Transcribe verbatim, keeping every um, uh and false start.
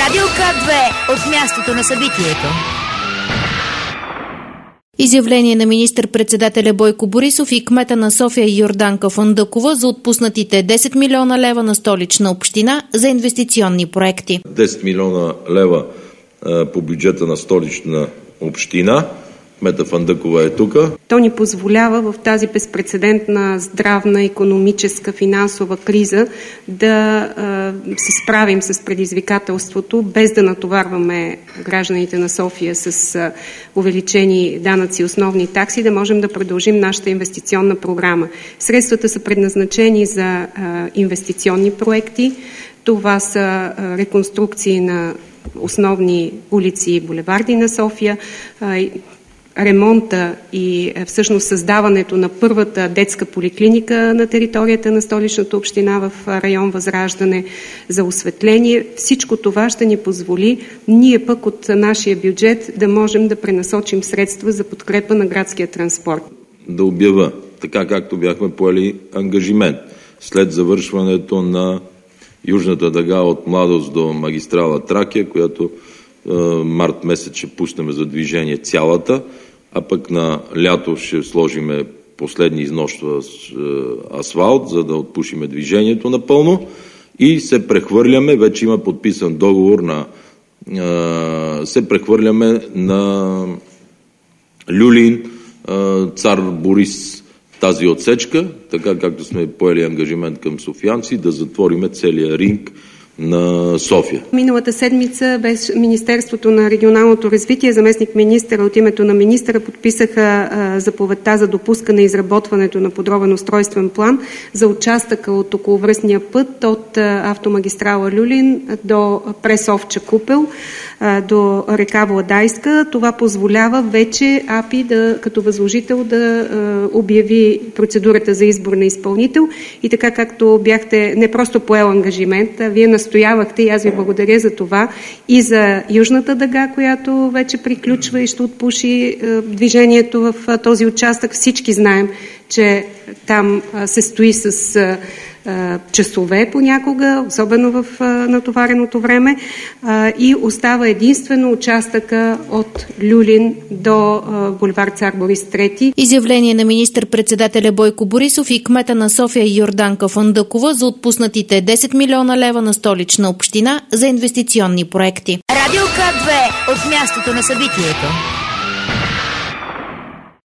Радио К две от мястото на събитието. Изявление на министър-председателя Бойко Борисов и кмета на София Йорданка Фандъкова за отпуснатите десет милиона лева на Столична община за инвестиционни проекти. десет милиона лева а, по бюджета на Столична община. Кмета Фандъкова е тук. То ни позволява в тази безпрецедентна здравна, икономическа, финансова криза да а, се справим с предизвикателството, без да натоварваме гражданите на София с а, увеличени данъци и основни такси, да можем да продължим нашата инвестиционна програма. Средствата са предназначени за а, инвестиционни проекти. Това са а, реконструкции на основни улици и булеварди на София, а, ремонта и всъщност създаването на първата детска поликлиника на територията на Столичната община в район Възраждане за осветление. Всичко това ще ни позволи ние пък от нашия бюджет да можем да пренасочим средства за подкрепа на градския транспорт. Да обява, така както бяхме поели ангажимент, след завършването на Южната дъга от Младост до магистрала Тракия, която е, март месец ще пуснем за движение цялата, а пък на лято ще сложиме последни изнощва с е, асфалт, за да отпушиме движението напълно и се прехвърляме, вече има подписан договор на е, се прехвърляме на Люлин, е, Цар Борис тази отсечка, така както сме поели ангажимент към софиянци, да затвориме целия ринг на София. Миналата седмица без Министерството на регионалното развитие, заместник министъра от името на министъра подписаха а, заповедта за допускане и изработването на подробен устройствен план за участъка от околовръстния път от а, автомагистрала Люлин до през Овча купел а, до река Владайска. Това позволява вече АПИ да, като възложител да а, обяви процедурата за избор на изпълнител и така както бяхте не просто поел ангажимент, а вие настоявахте и аз ви благодаря за това и за Южната дъга, която вече приключва и ще отпуши е, движението в е, този участък. Всички знаем, че там е, се стои с е, е, часове понякога, особено в е, натовареното време е, и остава единствено участъка от Люлин до е, булевард Цар Борис трети. Изявление на министър-председателя Бойко Борисов и кмета на София Йорданка Фандъкова за отпуснатите десет милиона лева на Столична община за инвестиционни проекти. Радио К две от мястото на събитието.